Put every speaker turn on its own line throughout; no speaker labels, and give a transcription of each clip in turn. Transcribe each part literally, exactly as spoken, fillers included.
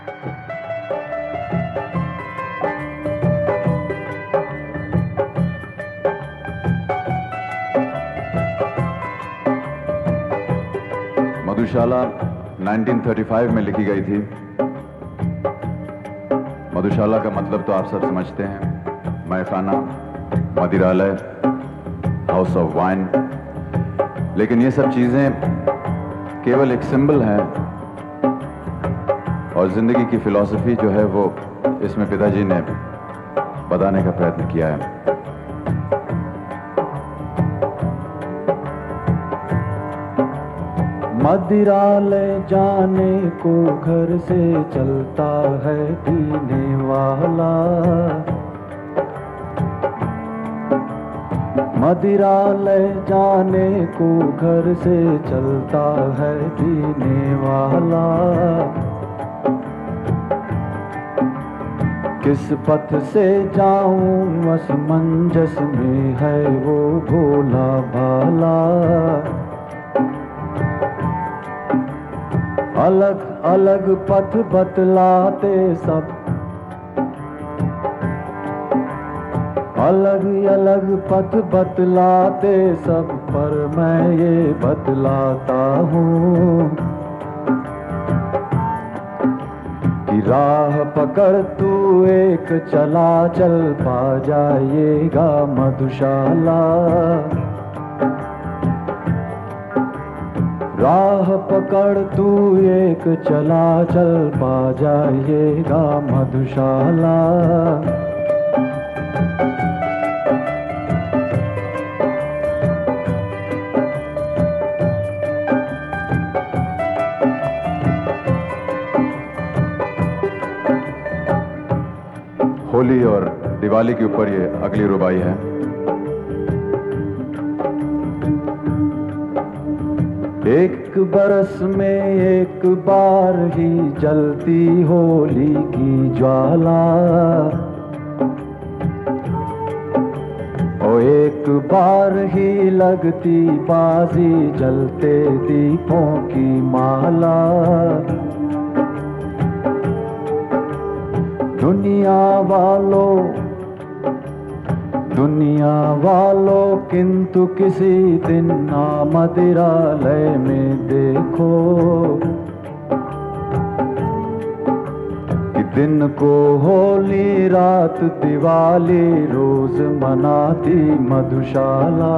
मधुशाला उन्नीस सौ पैंतीस में लिखी गई थी। मधुशाला का मतलब तो आप सब समझते हैं, मैखाना, मदिरालय, हाउस ऑफ वाइन। लेकिन ये सब चीजें केवल एक सिंबल है और जिंदगी की फिलॉसफी जो है वो इसमें पिताजी ने बताने का प्रयत्न किया है।
मदिरालय जाने को घर से चलता है पीने वाला, मदिरालय जाने को घर से चलता है पीने वाला। किस पथ से जाऊं असमंजस में है वो भोला भाला। अलग अलग पथ बतलाते सब, अलग अलग पथ बतलाते सब, पर मैं ये बतलाता हूँ कि राह पकड़ तू एक चला चल पा जाएगा मधुशाला। राह पकड़ तू एक चला चल पा जाएगा मधुशाला।
होली और दिवाली के ऊपर ये अगली रुबाई है।
एक बरस में एक बार ही जलती होली की ज्वाला, ओ एक बार ही लगती बाजी जलते दीपों की माला। दुनिया वालों दुनिया वालों किंतु किसी दिन ना मदिरालय में देखो कि दिन को होली रात दिवाली रोज मनाती मधुशाला।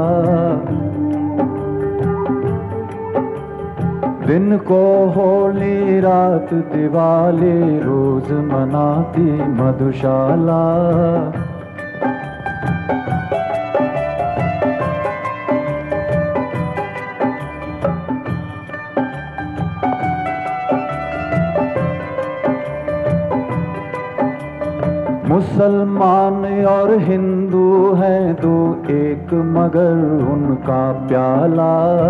दिन को होली रात दिवाली रोज मनाती मधुशाला। मुसलमान और हिंदू हैं दो एक मगर उनका प्याला,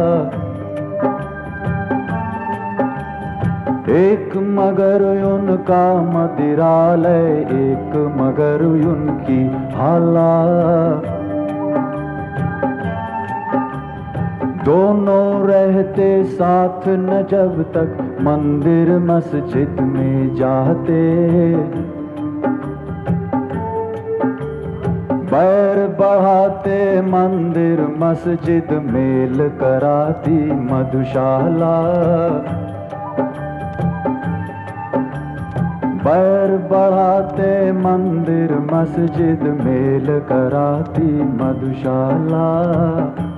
एक मगर उनका मदिरालय एक मगर उनकी हाला। दोनों रहते साथ न जब तक मंदिर मस्जिद में जाते, बैर बढ़ाते मंदिर मस्जिद मेल कराती मधुशाला। बैर बढ़ाते मंदिर मस्जिद मेल कराती मधुशाला।